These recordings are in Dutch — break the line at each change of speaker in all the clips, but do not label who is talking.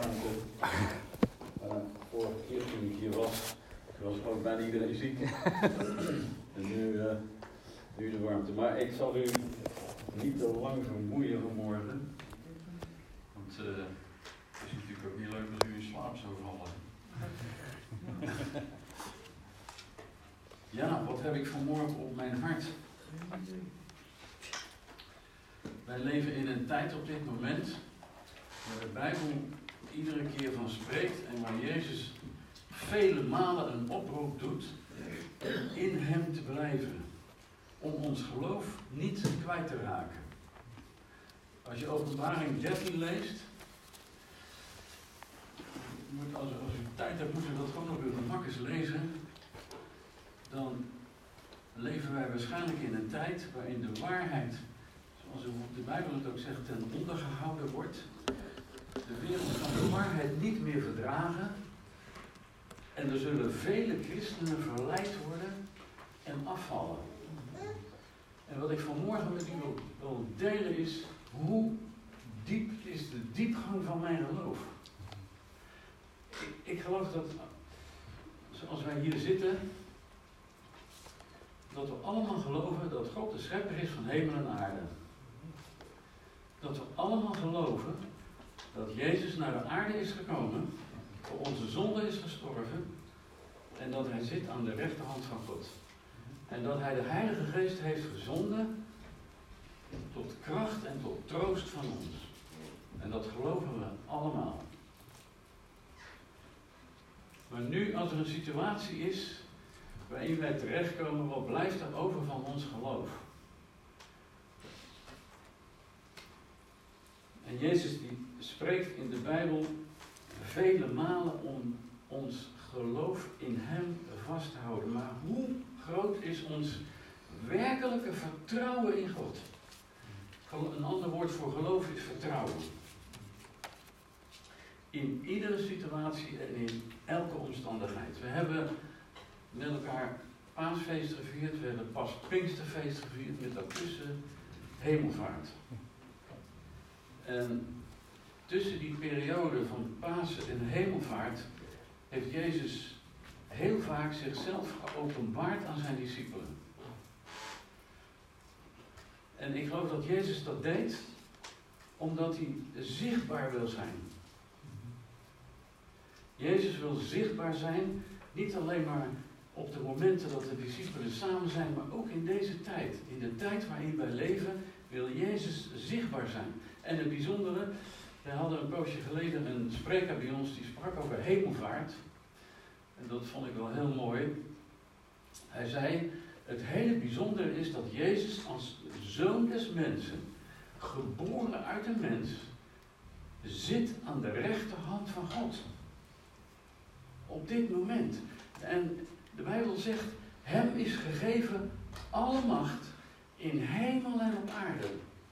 warmte. Vorige keer toen ik hier was ook bijna iedereen ziek. En nu de warmte. Maar ik zal u niet te lang vermoeien vanmorgen. Want het is natuurlijk ook niet leuk als u in slaap zou vallen. Ja, wat heb ik vanmorgen op mijn hart? Wij leven in een tijd op dit moment waar de Bijbel iedere keer van spreekt en waar Jezus vele malen een oproep doet in hem te blijven. Om ons geloof niet kwijt te raken. Als je Openbaring 13 leest, als u tijd hebt, moet u dat gewoon op uw gemak eens lezen. Dan leven wij waarschijnlijk in een tijd waarin de waarheid, zoals de Bijbel het ook zegt, ten onder gehouden wordt. De wereld kan de waarheid niet meer verdragen. En er zullen vele christenen verleid worden en afvallen. En wat ik vanmorgen met u wil delen is, hoe diep is de diepgang van mijn geloof? Ik geloof dat, zoals wij hier zitten, dat we allemaal geloven dat God de schepper is van hemel en aarde. Dat we allemaal geloven dat Jezus naar de aarde is gekomen, voor onze zonde is gestorven en dat hij zit aan de rechterhand van God. En dat hij de Heilige Geest heeft gezonden tot kracht en tot troost van ons. En dat geloven we allemaal. Maar nu, als er een situatie is waarin wij terechtkomen, wat blijft er over van ons geloof? En Jezus die spreekt in de Bijbel vele malen om ons geloof in hem vast te houden. Maar hoe groot is ons werkelijke vertrouwen in God? Een ander woord voor geloof is vertrouwen. In iedere situatie en in elke omstandigheid. We hebben met elkaar Paasfeest gevierd, we hebben pas Pinksterfeest gevierd met daartussen Hemelvaart. En tussen die periode van Pasen en Hemelvaart heeft Jezus heel vaak zichzelf geopenbaard aan zijn discipelen. En ik geloof dat Jezus dat deed omdat hij zichtbaar wil zijn. Jezus wil zichtbaar zijn, niet alleen maar op de momenten dat de discipelen samen zijn, maar ook in deze tijd. In de tijd waarin wij leven, wil Jezus zichtbaar zijn. En het bijzondere, we hadden een poosje geleden een spreker bij ons die sprak over hemelvaart. En dat vond ik wel heel mooi. Hij zei, het hele bijzondere is dat Jezus als zoon des mensen, geboren uit een mens, zit aan de rechterhand van God. Op dit moment. En de Bijbel zegt, hem is gegeven alle macht in hemel en op aarde.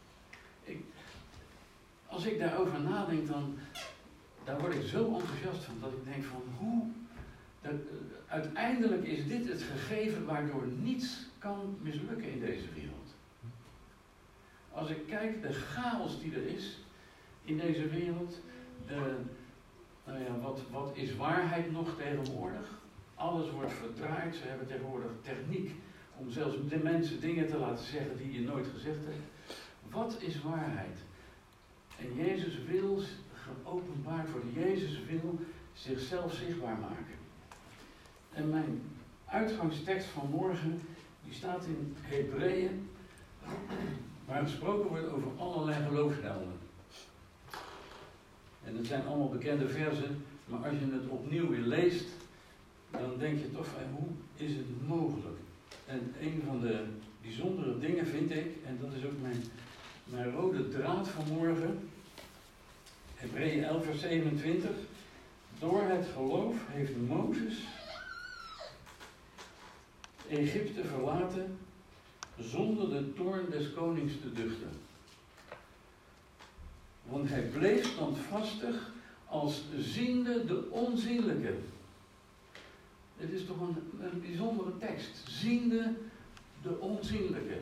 Als ik daarover nadenk, daar word ik zo enthousiast van, dat ik denk van uiteindelijk is dit het gegeven waardoor niets kan mislukken in deze wereld. Als ik kijk, de chaos die er is in deze wereld, wat is waarheid nog tegenwoordig? Alles wordt verdraaid, ze hebben tegenwoordig techniek om zelfs de mensen dingen te laten zeggen die je nooit gezegd hebt. Wat is waarheid? En Jezus wil geopenbaard worden. Jezus wil zichzelf zichtbaar maken. En mijn uitgangstekst van morgen, die staat in Hebreeën, waar gesproken wordt over allerlei geloofshelden. En het zijn allemaal bekende verzen, maar als je het opnieuw weer leest, dan denk je toch van, hoe is het mogelijk? En een van de bijzondere dingen vind ik, en dat is ook mijn rode draad van morgen, Hebreeën 11 vers 27. Door het geloof heeft Mozes Egypte verlaten zonder de toorn des konings te duchten. Want hij bleef standvastig als ziende de onzienlijke. Dit is toch een bijzondere tekst. Ziende de onzienlijke.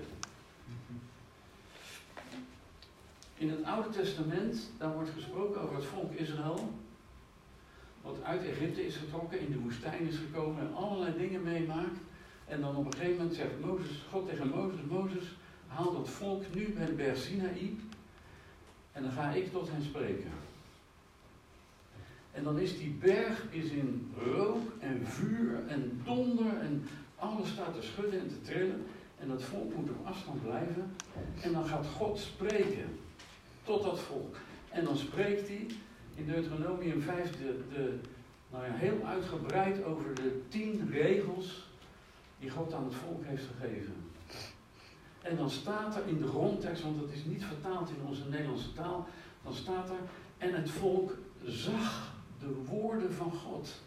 In het Oude Testament, daar wordt gesproken over het volk Israël. wat uit Egypte is getrokken, in de woestijn is gekomen en allerlei dingen meemaakt. En dan op een gegeven moment zegt God tegen Mozes, Mozes, haal dat volk nu bij de berg Sinaï en dan ga ik tot hen spreken. En dan is die berg in rook en vuur en donder en alles staat te schudden en te trillen. En dat volk moet op afstand blijven. En dan gaat God spreken tot dat volk. En dan spreekt hij in Deuteronomium 5 heel uitgebreid over de 10 regels die God aan het volk heeft gegeven. En dan staat er in de grondtekst, want het is niet vertaald in onze Nederlandse taal, dan staat er, en het volk zag de woorden van God.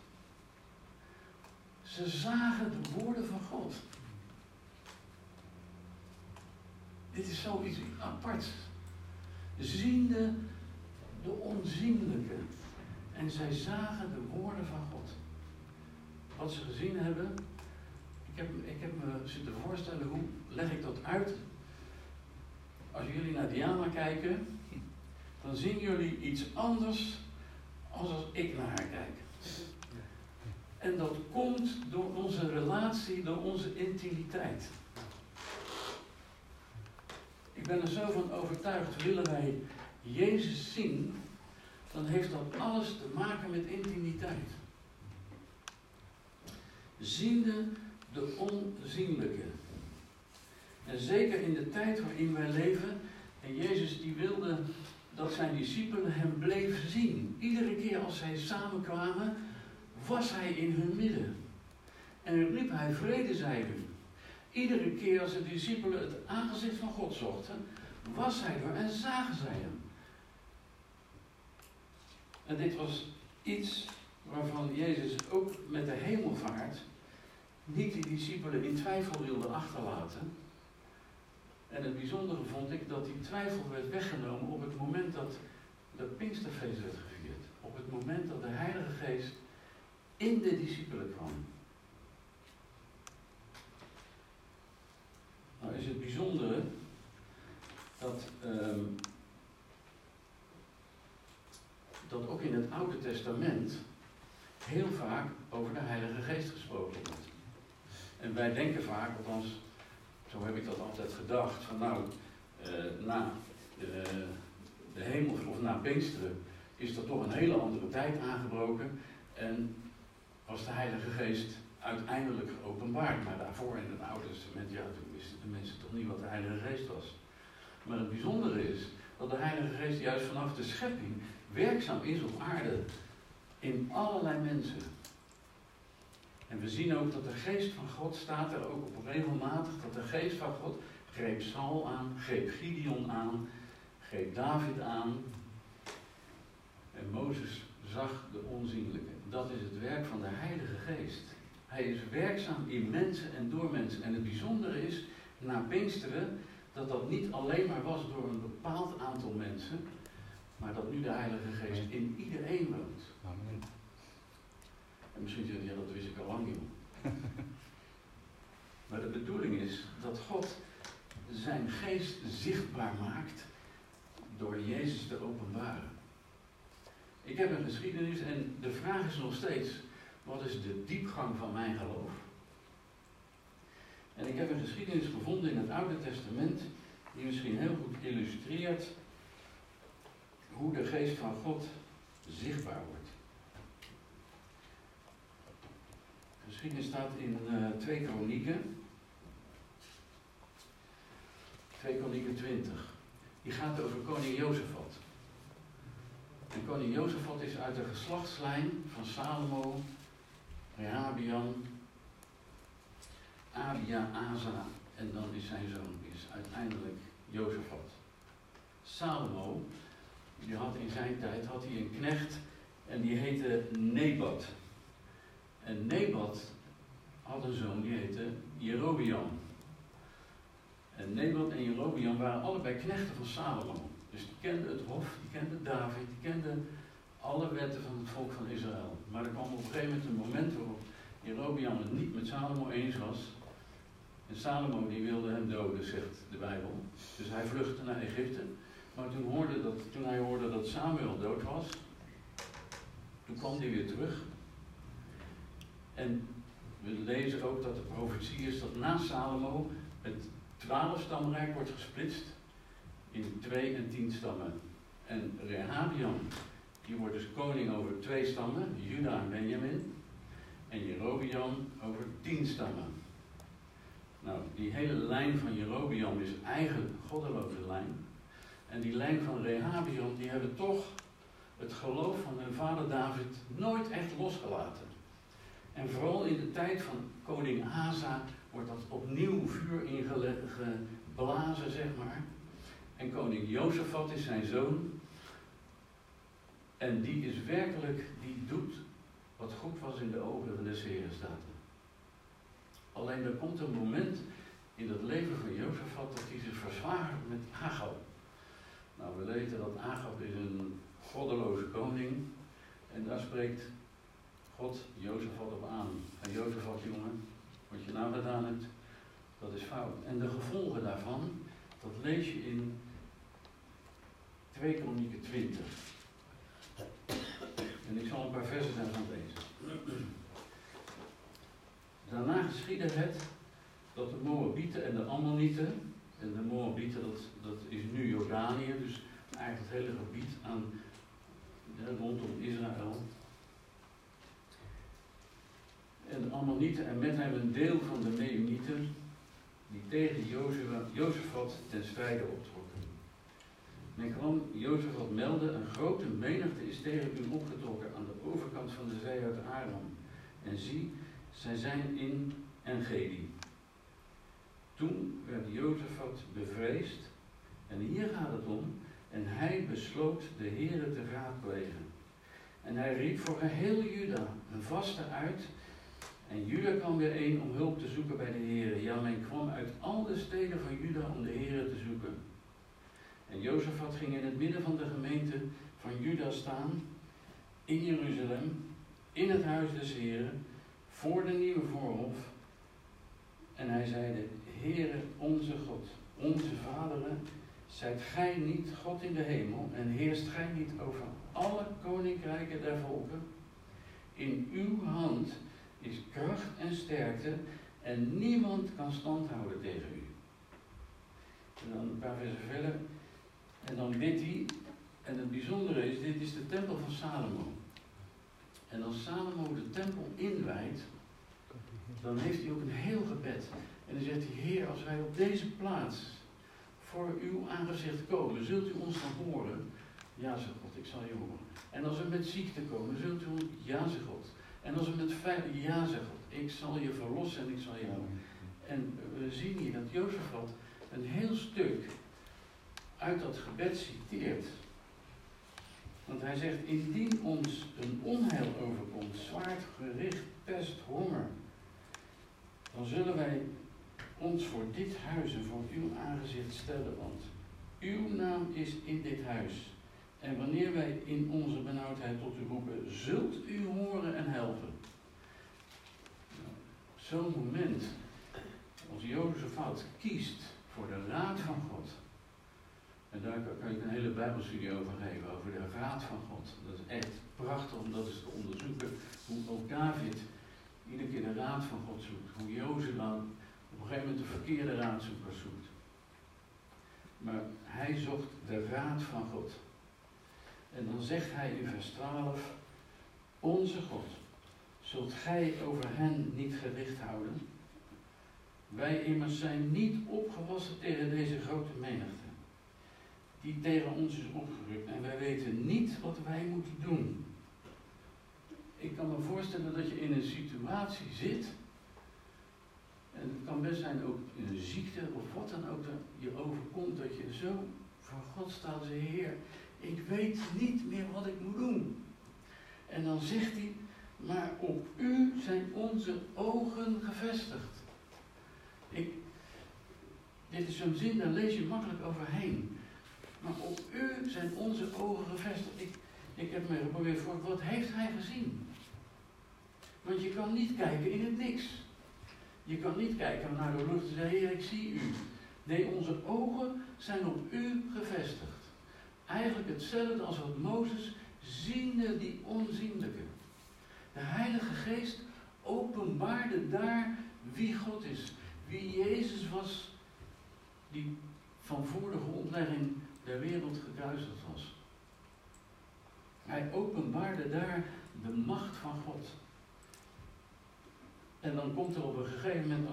Ze zagen de woorden van God. Dit is zoiets aparts. Ziende de onzienlijke. En zij zagen de woorden van God. Wat ze gezien hebben, ik heb me zitten voorstellen, hoe leg ik dat uit? Als jullie naar Diana kijken, dan zien jullie iets anders als ik naar haar kijk. En dat komt door onze relatie, door onze intimiteit. Ik ben er zo van overtuigd, willen wij Jezus zien, dan heeft dat alles te maken met intimiteit. Ziende de onzienlijke. En zeker in de tijd waarin wij leven, en Jezus die wilde dat zijn discipelen hem bleven zien. Iedere keer als zij samenkwamen, was hij in hun midden. En riep hij, vrede zij u. Iedere keer als de discipelen het aangezicht van God zochten, was hij er en zagen zij hem. En dit was iets waarvan Jezus ook met de hemelvaart niet die discipelen in twijfel wilde achterlaten. En het bijzondere vond ik dat die twijfel werd weggenomen op het moment dat het Pinksterfeest werd gevierd. Op het moment dat de Heilige Geest in de discipelen kwam. Nou is het bijzondere dat ook in het Oude Testament heel vaak over de Heilige Geest gesproken wordt. En wij denken vaak, althans, zo heb ik dat altijd gedacht, van na de hemel of na Pinksteren is er toch een hele andere tijd aangebroken en was de Heilige Geest uiteindelijk geopenbaard. Maar daarvoor in het Oude Testament, ja, toen wisten de mensen toch niet wat de Heilige Geest was. Maar het bijzondere is dat de Heilige Geest juist vanaf de schepping werkzaam is op aarde in allerlei mensen. En we zien ook dat de geest van God staat er ook op regelmatig, dat de geest van God greep Saul aan, greep Gideon aan, greep David aan. En Mozes zag de onzienlijke. Dat is het werk van de Heilige Geest. Hij is werkzaam in mensen en door mensen. En het bijzondere is, na Pinksteren, dat dat niet alleen maar was door een bepaald aantal mensen, maar dat nu de Heilige Geest in iedereen woont.
Amen.
En misschien zeggen ja, dat wist ik al lang niet. Maar de bedoeling is dat God zijn geest zichtbaar maakt door Jezus te openbaren. Ik heb een geschiedenis en de vraag is nog steeds, wat is de diepgang van mijn geloof? En ik heb een geschiedenis gevonden in het Oude Testament die misschien heel goed illustreert hoe de geest van God zichtbaar wordt. De geschiedenis staat in 2 Kronieken. 2 Kronieken 20. Die gaat over koning Jozefat. En koning Jozefat is uit de geslachtslijn van Salomo, Rehabiam, Abia, Asa en dan is zijn zoon is uiteindelijk Jozefat. Salomo, die had in zijn tijd een knecht en die heette Nebat. En Nebat had een zoon die heette Jerobeam. En Nebat en Jerobeam waren allebei knechten van Salomo. Dus die kenden het hof, die kenden David, die kenden alle wetten van het volk van Israël. Maar er kwam op een gegeven moment een moment waarop Jerobeam het niet met Salomo eens was. En Salomo die wilde hem doden, zegt de Bijbel. Dus hij vluchtte naar Egypte. Maar toen hij hoorde dat Samuel dood was, Toen kwam hij weer terug. En we lezen ook dat de profetie is dat na Salomo het 12-stamrijk wordt gesplitst in 2 en 10 stammen. En Rehabiam, die wordt dus koning over 2 stammen, Juda en Benjamin. En Jerobeam over 10 stammen. Nou, die hele lijn van Jerobeam is eigenlijk een goddeloze lijn. En die lijn van Rehabiam, die hebben toch het geloof van hun vader David nooit echt losgelaten. En vooral in de tijd van koning Asa wordt dat opnieuw vuur ingeblazen, zeg maar. En koning Jozefat is zijn zoon. En die is werkelijk, die doet wat goed was in de ogen van des Heeren, staat er. Alleen er komt een moment in het leven van Jozefat dat hij zich verzwaart met Agab. Nou, we weten dat Agab is een goddeloze koning. En daar spreekt God Jozefat op aan. En Jozefat, jongen, wat je nou gedaan hebt, dat is fout. En de gevolgen daarvan, dat lees je in 2 Kronieken 20. En ik zal een paar versen daarvan lezen. Daarna geschiedde het dat de Moabieten en de Ammonieten, en de Moabieten dat is nu Jordanië, dus eigenlijk het hele gebied rondom Israël. En de Ammonieten en met hem een deel van de Meunieten, die tegen Jozefat ten strijde optrokken. Men kwam Jozefat melden, een grote menigte is tegen u opgetrokken aan de overkant van de zee uit Aram. En zie, zij zijn in Engedi. Toen werd Jozefat bevreesd, en hier gaat het om, en hij besloot de Heere te raadplegen. En hij riep voor geheel Juda een vaste uit, en Juda kwam weer om hulp te zoeken bij de Heere. Ja, men kwam uit al de steden van Juda om de Heere te zoeken. En Jozefat ging in het midden van de gemeente van Juda staan, in Jeruzalem, in het huis des Heeren, voor de nieuwe voorhof. En hij zeide, Heere onze God, onze vaderen, zijt gij niet God in de hemel en heerst gij niet over alle koninkrijken der volken? In uw hand is kracht en sterkte en niemand kan stand houden tegen u. En dan een paar versen verder. En dan bidt hij, en het bijzondere is, dit is de tempel van Salomo. En als Salomo de tempel inwijdt, dan heeft hij ook een heel gebed. En dan zegt hij, Heer, als wij op deze plaats voor uw aangezicht komen, zult u ons dan horen? Ja, zegt God, ik zal je horen. En als we met ziekte komen, zult u ons, ja, zegt God. En als we met vijand, ja, zegt God, ik zal je verlossen en ik zal je houden. En we zien hier dat Jozefat een heel stuk uit dat gebed citeert. Want hij zegt, indien ons een onheil overkomt, zwaard, gericht, pest, honger, dan zullen wij ons voor dit huis en voor uw aangezicht stellen, want uw naam is in dit huis. En wanneer wij in onze benauwdheid tot u roepen, zult u horen en helpen. Nou, zo'n moment, als Jozefat kiest voor de raad van God, en daar kan ik een hele bijbelstudie over geven, over de raad van God. Dat is echt prachtig om dat eens te onderzoeken, hoe ook David iedere keer de raad van God zoekt. Hoe Jozef dan op een gegeven moment de verkeerde raadzoekers zoekt. Maar hij zocht de raad van God. En dan zegt hij in vers 12, onze God, zult gij over hen niet gericht houden? Wij immers zijn niet opgewassen tegen deze grote menigte, die tegen ons is opgerukt, en wij weten niet wat wij moeten doen. Ik kan me voorstellen dat je in een situatie zit, en het kan best zijn ook in een ziekte of wat dan ook dat je overkomt, dat je zo voor God staat en zegt, Heer, ik weet niet meer wat ik moet doen. En dan zegt hij, maar op u zijn onze ogen gevestigd. Dit is zo'n zin, daar lees je makkelijk overheen. Maar op u zijn onze ogen gevestigd. Ik heb me geprobeerd voor, wat heeft hij gezien? Want je kan niet kijken in het niks. Je kan niet kijken naar de lucht en zeggen, Heer, ik zie u. Nee, onze ogen zijn op u gevestigd. Eigenlijk hetzelfde als wat Mozes zien dienen die onzienlijke. De Heilige Geest openbaarde daar wie God is. Wie Jezus was, die van voor de grondlegging der wereld gekruisigd was. Hij openbaarde daar de macht van God. En dan komt er op een gegeven moment,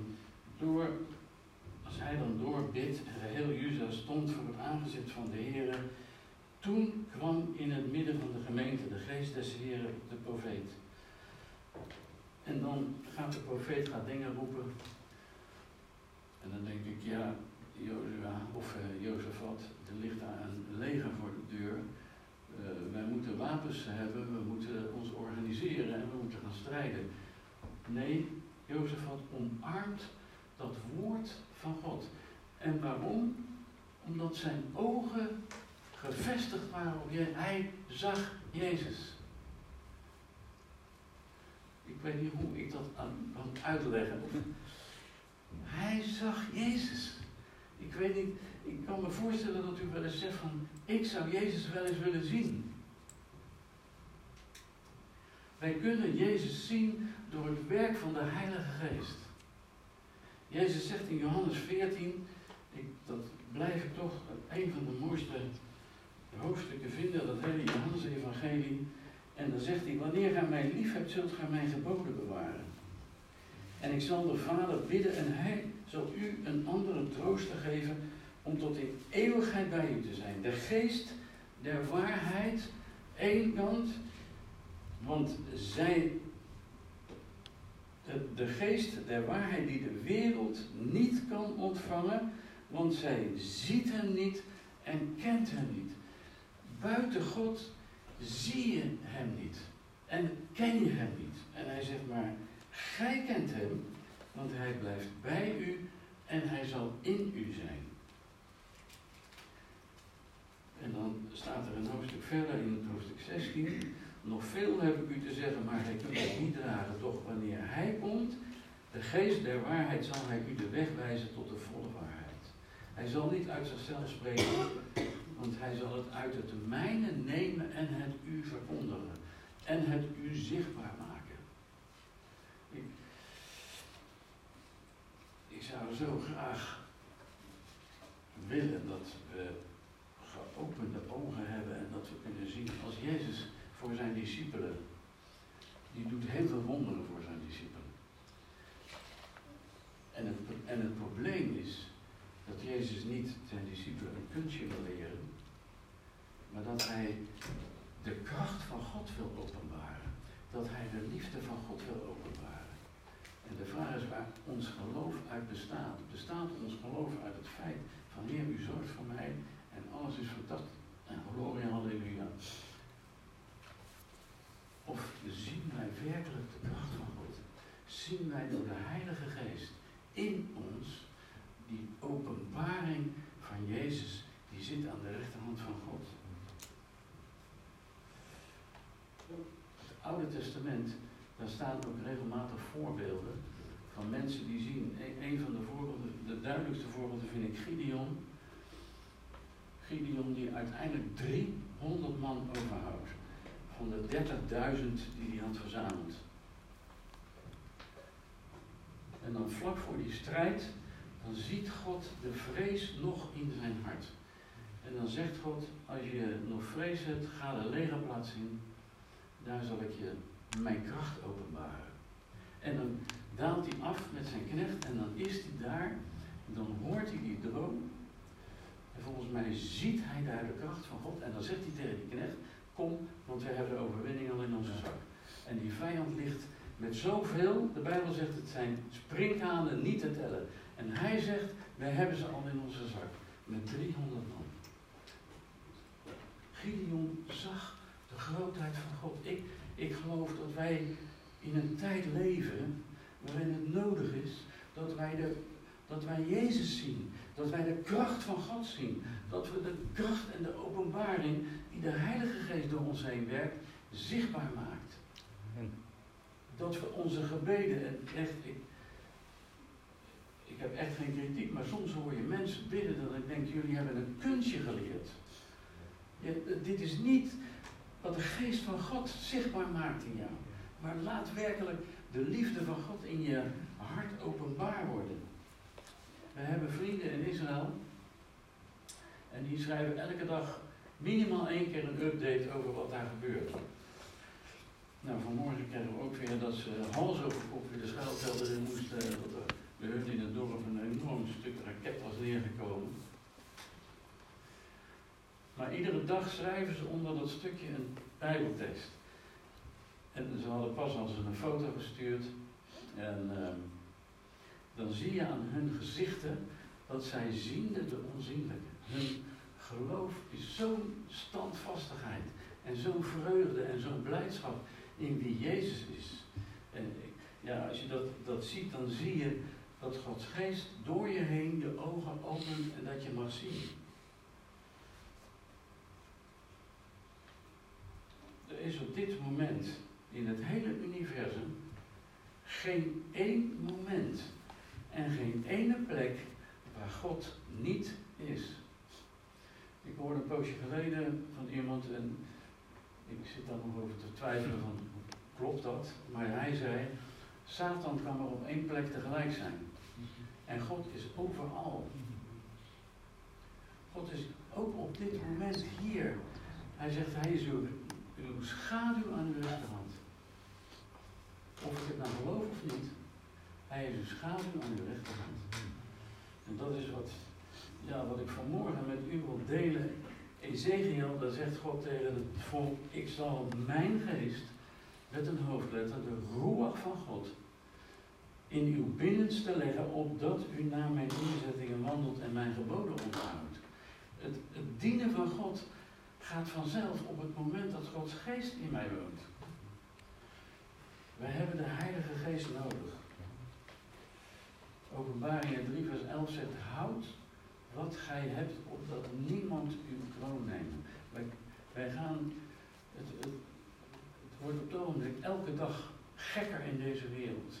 als hij dan doorbidt en geheel Juda stond voor het aangezicht van de Heere, toen kwam in het midden van de gemeente de geest des Heeren op de profeet. En dan gaat de profeet dingen roepen. En dan denk ik, ja, Jozefat, er ligt daar een leger voor de deur. Wij moeten wapens hebben, we moeten ons organiseren en we moeten gaan strijden. Nee, Jozefat omarmt dat woord van God. En waarom? Omdat zijn ogen gevestigd waren op Jezus. Hij zag Jezus. Ik weet niet hoe ik dat kan uitleggen. Hij zag Jezus. Ik weet niet, ik kan me voorstellen dat u wel eens zegt van, ik zou Jezus wel eens willen zien. Wij kunnen Jezus zien door het werk van de Heilige Geest. Jezus zegt in Johannes 14, dat blijf ik toch een van de mooiste hoofdstukken vinden, dat hele Johannes-evangelie. En dan zegt hij, wanneer gij mij lief hebt, zult gij mijn geboden bewaren. En ik zal de Vader bidden en hij zal u een andere trooster geven om tot in eeuwigheid bij u te zijn. De geest der waarheid, één kant, want de geest der waarheid die de wereld niet kan ontvangen, want zij ziet hem niet en kent hem niet. Buiten God zie je hem niet en ken je hem niet. En hij zegt maar, gij kent hem, want hij blijft bij u en hij zal in u zijn. En dan staat er een hoofdstuk verder in het hoofdstuk 16. Nog veel heb ik u te zeggen, maar gij kunt het niet dragen. Doch wanneer hij komt, de geest der waarheid, zal hij u de weg wijzen tot de volle waarheid. Hij zal niet uit zichzelf spreken, want hij zal het uit het mijne nemen en het u verkondigen. En het u zichtbaar maken. Ik zou zo graag willen dat we geopende ogen hebben en dat we kunnen zien als Jezus voor zijn discipelen. Die doet heel veel wonderen voor zijn discipelen. En het probleem is dat Jezus niet zijn discipelen een kunstje wil leren, maar dat hij de kracht van God wil openbaren. Dat hij de liefde van God wil openbaren. En de vraag is waar ons geloof uit bestaat. Bestaat ons geloof uit het feit van Heer, u zorgt voor mij en alles is fantastisch. En gloria, halleluja. Of zien wij werkelijk de kracht van God? Zien wij door de Heilige Geest in ons die openbaring van Jezus die zit aan de rechterhand van God? Het Oude Testament, daar staan ook regelmatig voorbeelden van mensen die zien. Een van de voorbeelden, de duidelijkste voorbeelden vind ik Gideon. Gideon die uiteindelijk 300 man overhoudt. Van de 30.000 die hij had verzameld. En dan vlak voor die strijd, dan ziet God de vrees nog in zijn hart. En dan zegt God, als je nog vrees hebt, ga de legerplaats in. Daar zal ik je mijn kracht openbaren. En dan daalt hij af met zijn knecht en dan is hij daar. En dan hoort hij die droom. En volgens mij ziet hij daar de kracht van God. En dan zegt hij tegen die knecht, kom, want wij hebben de overwinning al in onze zak. En die vijand ligt met zoveel, de Bijbel zegt het zijn sprinkhanen niet te tellen. En hij zegt, wij hebben ze al in onze zak. Met 300 man. Gideon zag de grootheid van God. Ik geloof dat wij in een tijd leven waarin het nodig is dat wij Jezus zien. Dat wij de kracht van God zien. Dat we de kracht en de openbaring die de Heilige Geest door ons heen werkt, zichtbaar maakt. Dat we onze gebeden, en echt, ik heb echt geen kritiek, maar soms hoor je mensen bidden dat ik denk, jullie hebben een kunstje geleerd. Dit is niet wat de geest van God zichtbaar maakt in jou. Maar laat werkelijk de liefde van God in je hart openbaar worden. We hebben vrienden in Israël. En die schrijven elke dag minimaal 1 keer een update over wat daar gebeurt. Nou, vanmorgen kregen we ook weer dat ze hals over kop weer de schuilkelder in moesten. Dat er bij hun in het dorp een enorm stuk raket was neergekomen. Maar iedere dag schrijven ze onder dat stukje een Bijbeltekst. En ze hadden pas als een foto gestuurd. En dan zie je aan hun gezichten dat zij ziende de onzienlijke. Hun geloof is zo'n standvastigheid en zo'n vreugde en zo'n blijdschap in wie Jezus is. En ja, als je dat ziet, dan zie je dat Gods geest door je heen de ogen opent en dat je mag zien. Er is op dit moment in het hele universum geen één moment en geen ene plek waar God niet is. Ik hoorde een poosje geleden van iemand en ik zit daar nog over te twijfelen van, klopt dat? Maar hij zei, Satan kan maar op 1 plek tegelijk zijn. En God is overal. God is ook op dit moment hier. Hij zegt, hij is uw schaduw aan uw rechterhand. Of ik het nou geloof of niet, hij is uw schaduw aan uw rechterhand. En dat is wat ik vanmorgen met u wil delen. Ezekiel, daar zegt God tegen het volk, ik zal mijn geest, met een hoofdletter, de roeach van God, in uw binnenste leggen, opdat u naar mijn inzettingen wandelt en mijn geboden onthoudt. Het dienen van God gaat vanzelf op het moment dat Gods geest in mij woont. Wij hebben de Heilige Geest nodig. Openbaringen 3 vers 11 zegt, houd wat gij hebt, opdat niemand uw kroon neemt. Wij gaan, het wordt op het ogenblik elke dag gekker in deze wereld.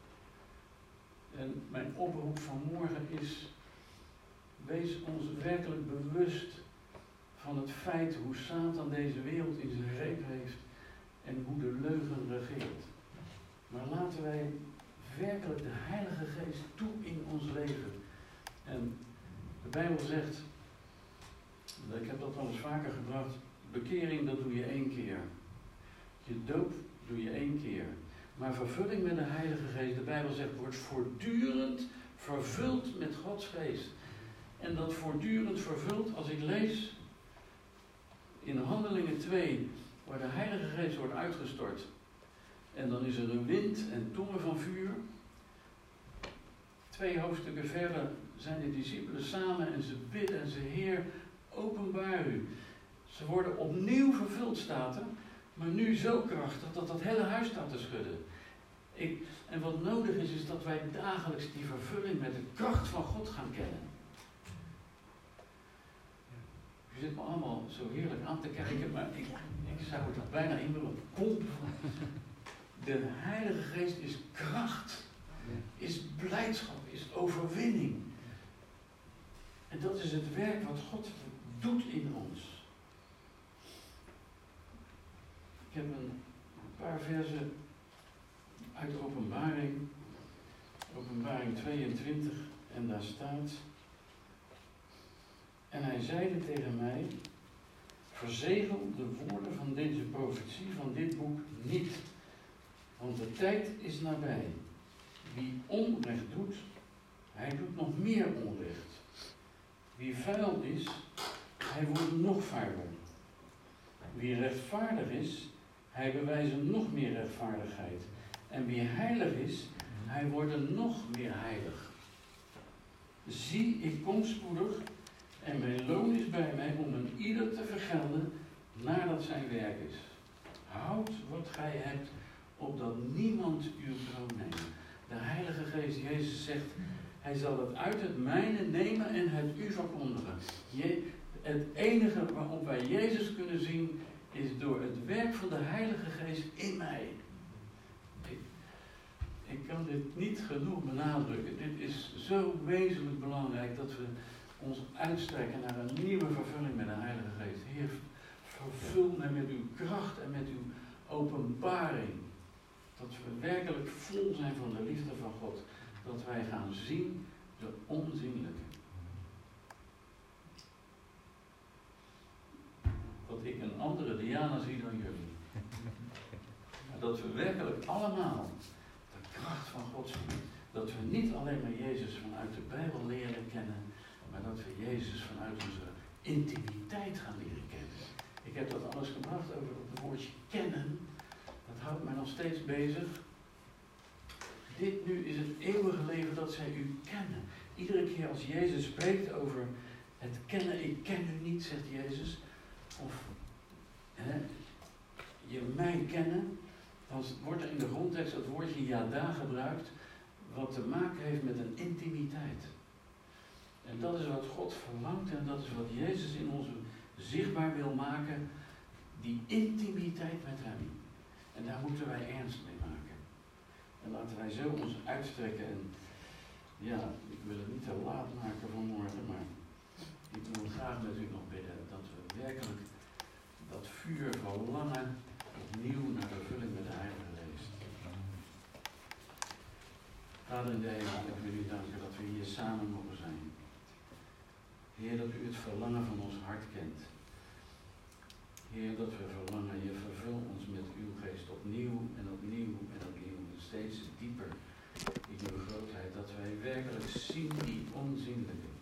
En mijn oproep vanmorgen is, wees ons werkelijk bewust van het feit hoe Satan deze wereld in zijn greep heeft en hoe de leugen regeert. Maar laten wij werkelijk de Heilige Geest toe in ons leven. En de Bijbel zegt, ik heb dat wel eens vaker gebracht, bekering dat doe je 1 keer. Je doop doe je 1 keer. Maar vervulling met de Heilige Geest, de Bijbel zegt, wordt voortdurend vervuld met Gods Geest. En dat voortdurend vervuld, als ik lees in Handelingen 2, waar de Heilige Geest wordt uitgestort. En dan is er een wind en tongen van vuur. 2 hoofdstukken verder zijn de discipelen samen en ze bidden en ze, Heer, openbaar u. Ze worden opnieuw vervuld, staat er, maar nu zo krachtig dat dat hele huis staat te schudden. En wat nodig is dat wij dagelijks die vervulling met de kracht van God gaan kennen. U zit me allemaal zo heerlijk aan te kijken, maar ik zou het er bijna in willen pompen. De Heilige Geest is kracht, is blijdschap, is overwinning. En dat is het werk wat God doet in ons. Ik heb een paar versen uit Openbaring 22, en daar staat: en hij zeide tegen mij, verzegel de woorden van deze profetie van dit boek niet, want de tijd is nabij. Wie onrecht doet, hij doet nog meer onrecht. Wie vuil is, hij wordt nog vuiler. Wie rechtvaardig is, hij bewijst nog meer rechtvaardigheid. En wie heilig is, hij wordt nog meer heilig. Zie, ik kom spoedig en mijn loon is bij mij om een ieder te vergelden nadat zijn werk is. Houd wat gij hebt, opdat niemand uw kroon neemt. De Heilige Geest, Jezus zegt, hij zal het uit het mijne nemen en het u verkondigen. Het enige waarop wij Jezus kunnen zien, is door het werk van de Heilige Geest in mij. Ik kan dit niet genoeg benadrukken. Dit is zo wezenlijk belangrijk dat we ons uitstrekken naar een nieuwe vervulling met de Heilige Geest. Heer, vervul mij met uw kracht en met uw openbaring. Dat we werkelijk vol zijn van de liefde van God. Dat wij gaan zien de onzienlijke. Dat ik een andere Diana zie dan jullie. Maar dat we werkelijk allemaal de kracht van God zien. Dat we niet alleen maar Jezus vanuit de Bijbel leren kennen, maar dat we Jezus vanuit onze intimiteit gaan leren kennen. Ik heb dat alles gebracht over het woordje kennen. Dat houdt mij nog steeds bezig. Dit nu is het eeuwige leven dat zij u kennen. Iedere keer als Jezus spreekt over het kennen, ik ken u niet, zegt Jezus. Of je mij kennen, dan wordt er in de grondtekst het woordje yada gebruikt, wat te maken heeft met een intimiteit. En dat is wat God verlangt en dat is wat Jezus in ons zichtbaar wil maken, die intimiteit met hem. En daar moeten wij ernst mee maken. En laten wij zo ons uitstrekken en ja, ik wil het niet te laat maken vanmorgen, maar ik wil graag met u nog bidden dat we werkelijk dat vuur verlangen opnieuw naar de vulling met de Heilige Geest. Vader in de hemel, ik wil u danken dat we hier samen mogen zijn. Heer, dat u het verlangen van ons hart kent. Heer, dat we verlangen, je vervul ons met uw geest opnieuw en opnieuw en opnieuw. En steeds dieper in uw grootheid, dat wij werkelijk zien die onzienlijke.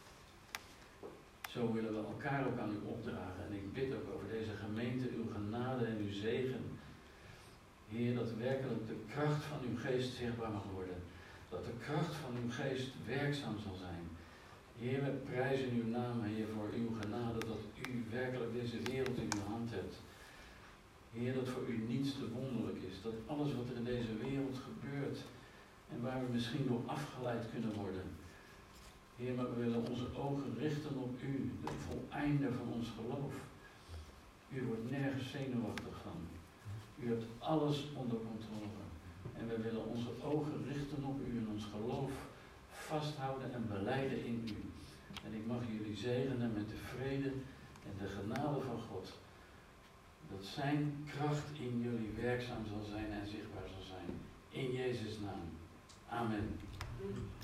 Zo willen we elkaar ook aan u opdragen. En ik bid ook over deze gemeente, uw genade en uw zegen. Heer, dat werkelijk de kracht van uw geest zichtbaar mag worden. Dat de kracht van uw geest werkzaam zal zijn. Heer, we prijzen uw naam, Heer, voor uw genade, dat u werkelijk deze wereld in uw hand hebt. Heer, dat voor u niets te wonderlijk is. Dat alles wat er in deze wereld gebeurt en waar we misschien door afgeleid kunnen worden. Heer, maar we willen onze ogen richten op u, de voleinde van ons geloof. U wordt nergens zenuwachtig van. U hebt alles onder controle. En we willen onze ogen richten op u en ons geloof vasthouden en belijden in u. En ik mag jullie zegenen met de vrede en de genade van God. Dat zijn kracht in jullie werkzaam zal zijn en zichtbaar zal zijn. In Jezus' naam. Amen.